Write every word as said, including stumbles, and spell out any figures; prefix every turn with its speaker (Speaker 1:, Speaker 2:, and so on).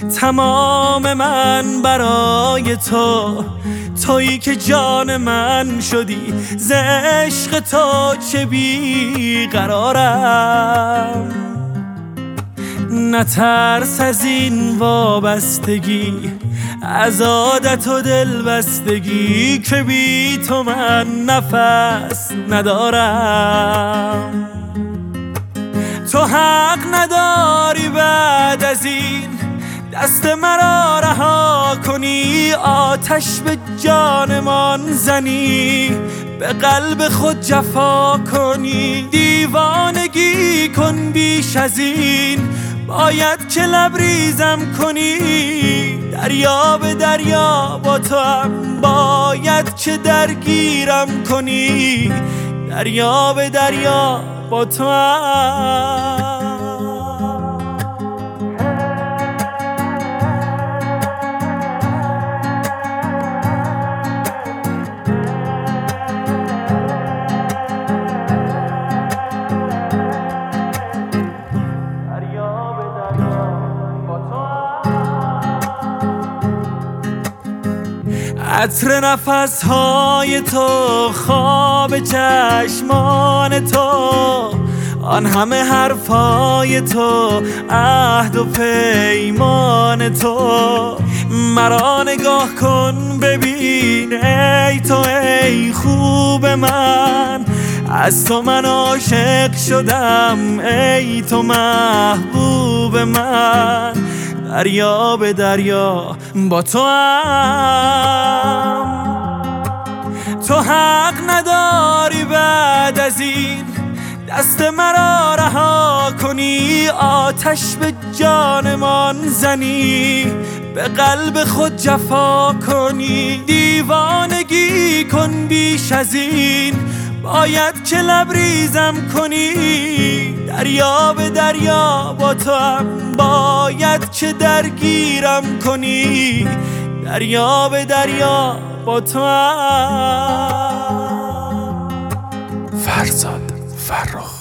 Speaker 1: تمام من برای تو، تویی که جان من شدی، ز عشق تو چه بیقرارم. نترس از این وابستگی، از عادت و دلبستگی، که بی تو من نفس ندارم. تو حق نداری بعد از این دست مرا رها کنی، آتش به جانمان زنی، به قلب خود جفا کنی. دیوانگی کن بیش از این، باید که لبریزم کنی. دریا به دریا با تو هم باید که درگیرم کنی. دریا به دریا با تو هم. عطر نفسهای تو، خواب چشمان تو، آن همه حرفای تو، عهد و پیمان تو. مرا نگاه کن ببین ای تو، ای خوب من، از تو من عاشق شدم، ای تو محبوب من. دریا به دریا با تو هم. تو حق نداری بعد از این دست مرا رها کنی، آتش به جانمان زنی، به قلب خود جفا کنی. دیوانگی کن بیش از این، باید که لبریزم کنی. دریا به دریا با تو هم باید که درگیرم کنی. دریا به دریا با تو هم.
Speaker 2: فرزاد فرخ.